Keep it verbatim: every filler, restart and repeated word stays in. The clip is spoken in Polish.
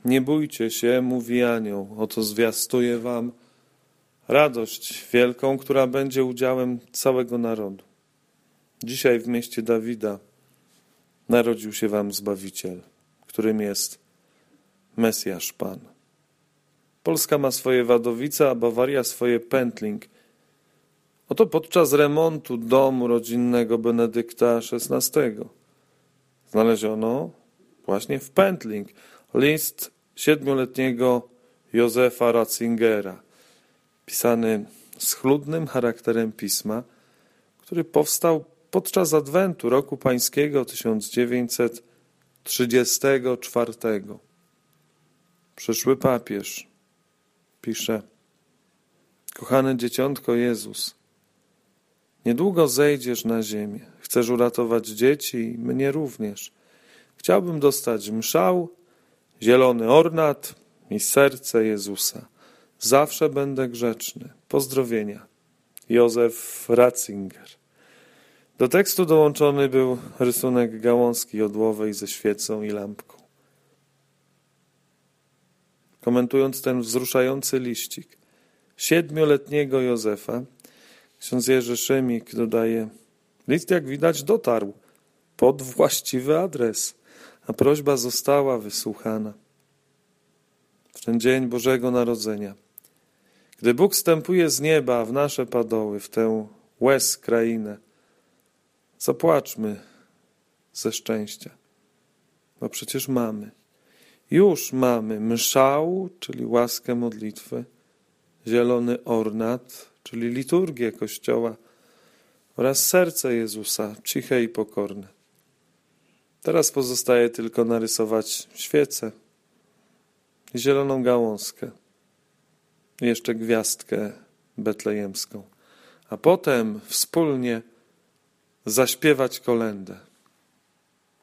Nie bójcie się, mówi anioł, oto zwiastuję wam radość wielką, która będzie udziałem całego narodu. Dzisiaj w mieście Dawida narodził się wam Zbawiciel, którym jest Mesjasz Pan. Polska ma swoje Wadowice, a Bawaria swoje Pętling. Oto podczas remontu domu rodzinnego Benedykta szesnastego znaleziono właśnie w Pętling list siedmioletniego Józefa Ratzingera, pisany schludnym charakterem pisma, który powstał podczas Adwentu roku pańskiego tysiąc dziewięćset trzydziestego czwartego. Przyszły papież pisze: kochane dzieciątko Jezus, niedługo zejdziesz na ziemię. Chcesz uratować dzieci i mnie również. Chciałbym dostać mszał, zielony ornat i serce Jezusa. Zawsze będę grzeczny. Pozdrowienia. Józef Ratzinger. Do tekstu dołączony był rysunek gałązki jodłowej ze świecą i lampką. Komentując ten wzruszający liścik siedmioletniego Józefa, ksiądz Jerzy Szymik dodaje: list, jak widać, dotarł pod właściwy adres, a prośba została wysłuchana. W ten dzień Bożego Narodzenia, gdy Bóg zstępuje z nieba w nasze padoły, w tę łez krainę, zapłaczmy ze szczęścia, bo przecież mamy, już mamy mszał, czyli łaskę modlitwy, zielony ornat, czyli liturgię Kościoła, oraz serce Jezusa, ciche i pokorne. Teraz pozostaje tylko narysować świecę i zieloną gałązkę, i jeszcze gwiazdkę betlejemską, a potem wspólnie zaśpiewać kolędę.